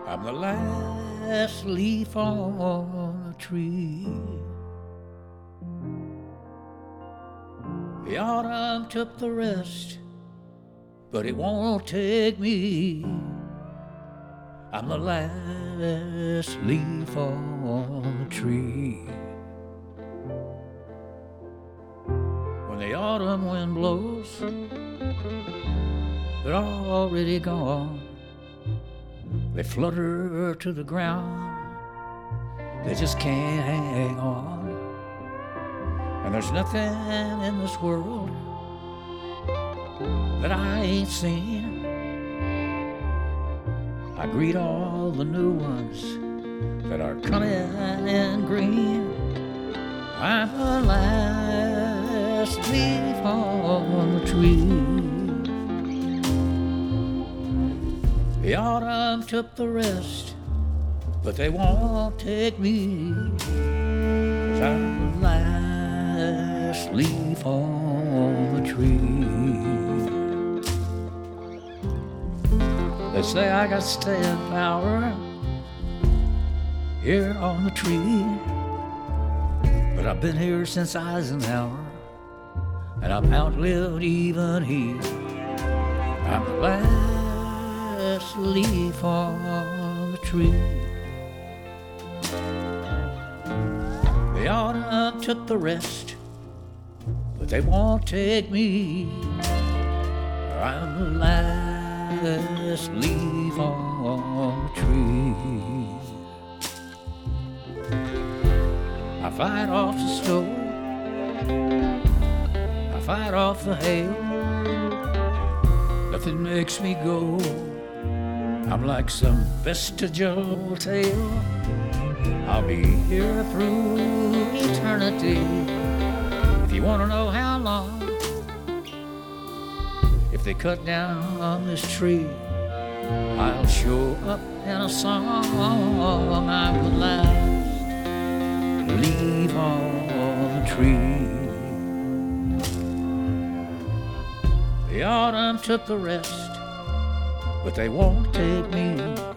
I'm the last leaf on the tree. The autumn took the rest, but it won't take me. I'm the last leaf on the tree. When the autumn wind blows, they're already gone. They flutter to the ground, they just can't hang on. And there's nothing in this world that I ain't seen. I greet all the new ones that are coming in green. I'm the last leaf on the tree. The autumn took the rest, but they won't take me. 'Cause I'm the last leaf on the tree. They say I got staying power here on the tree, but I've been here since Eisenhower, and I've outlived even he. I'm the last leaf on the tree. The autumn took the rest, but they won't take me. I'm the last leaf on the tree. I fight off the snow, I fight off the hail. Nothing makes me go. I'm like some vestigial tale. I'll be here through eternity. If you want to know how long, if they cut down this tree, I'll show up in a song. I'm the last leaf on the tree. The autumn took the rest, but they won't take me.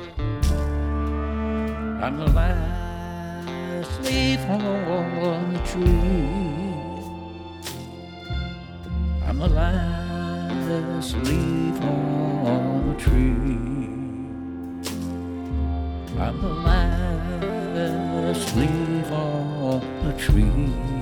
I'm the last leaf on the tree. I'm the last leaf on the tree. I'm the last leaf on the tree.